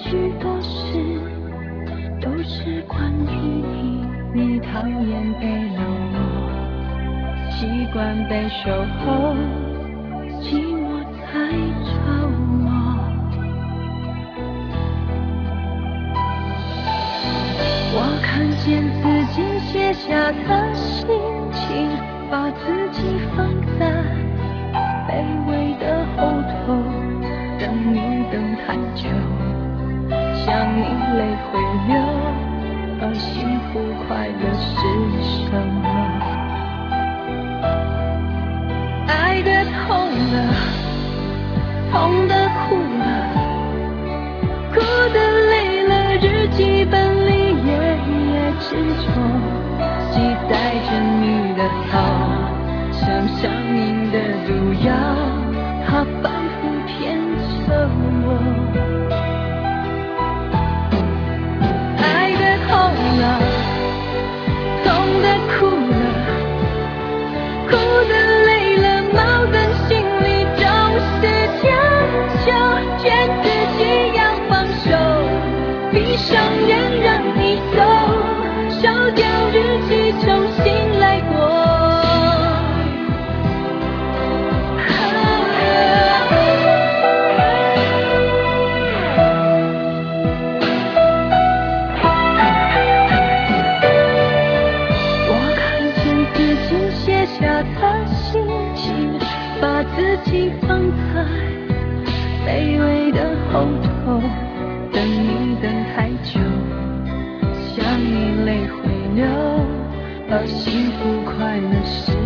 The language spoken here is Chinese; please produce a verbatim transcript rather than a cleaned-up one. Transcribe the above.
许多事都是关于你，你讨厌被冷落，习惯被守候，寂寞才找我。我看见自己写下的心情，把自己放在卑微的后头，等你等太久，想你泪会流，而幸福快乐是什么？爱的痛了，痛的哭了，哭的累了，日记本里夜夜执着，期待着你的好，像上瘾的毒药，它反复骗着我。爱的痛了，痛的哭了，哭的累了，矛盾心里总是强求，劝自己要放手，闭上眼让你走，烧掉日记重新来过。写下的心情，把自己放在卑微的后头，等你等太久，想你泪会流，而幸福快乐是